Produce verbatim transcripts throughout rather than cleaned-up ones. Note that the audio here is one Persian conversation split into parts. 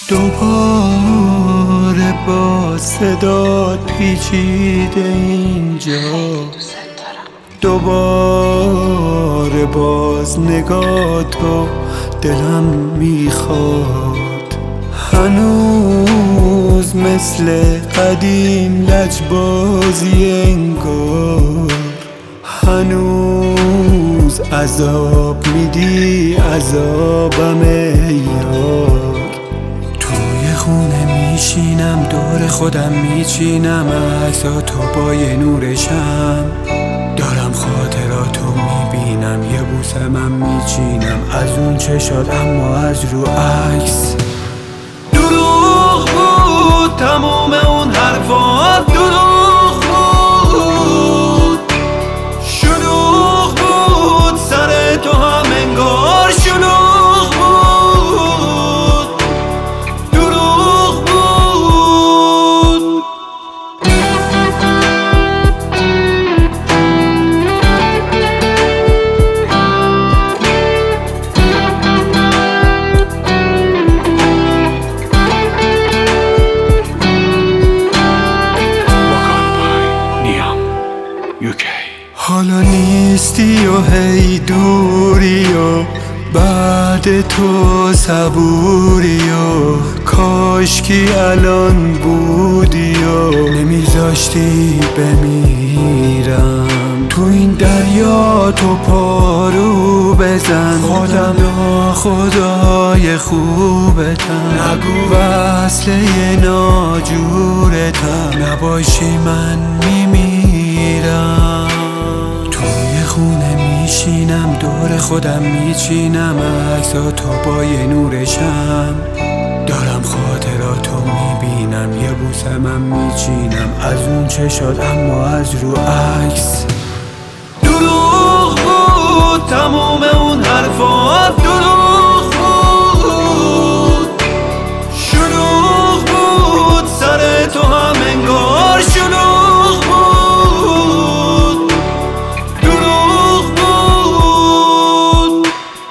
دوباره با صدات پیچیده اینجا، دوباره باز نگاه تو دلم میخواد. هنوز مثل قدیم لجبازی انگار، هنوز عذاب میدی عذابم یار. توی خونه میشینم دور خودم میچینم عکساتو با یه نورشم، دارم خاطراتو میبینم یه بوسه من میچینم از اون چشات اما از رو عکس. دروغ بود تموم اون حرفات، دروغ بود، شلوغ بود سر تو هم انگار، شلوغ بود، دروغ بود. حالا نیستی و هی دوری و بعد تو صبوری و کاشکی الان بودی و نمیذاشتی بمیرم. تو این دریا تو پارو بزن، خودم ناخدای خوبتم، نگو وصله ناجورتم، نباشی من میمیرم. توی خونه میشینم دور خودم میچینم عکساتو با یه نورشم، دارم خاطراتو میبینم یه بوسه من میچینم از اون چشات اما از رو عکس. دروغ بود تموم اون حرفات، دروغ بود، شلوغ بود سر تو هم انگار، شلوغ بود، دروغ بود.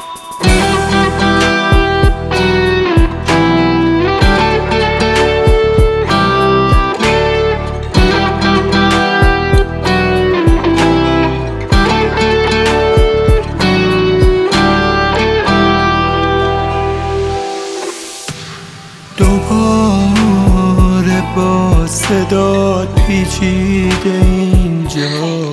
دوباره با صدات پیچیده اینجا،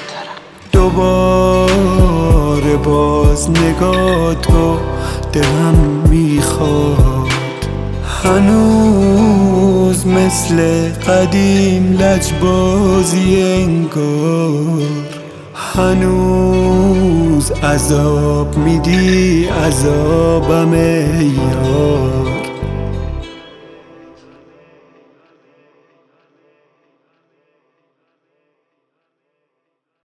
دوباره باز نگاه تو دلم میخواد. هنوز مثل قدیم لجبازی انگار، هنوز عذاب میدی عذابم یار.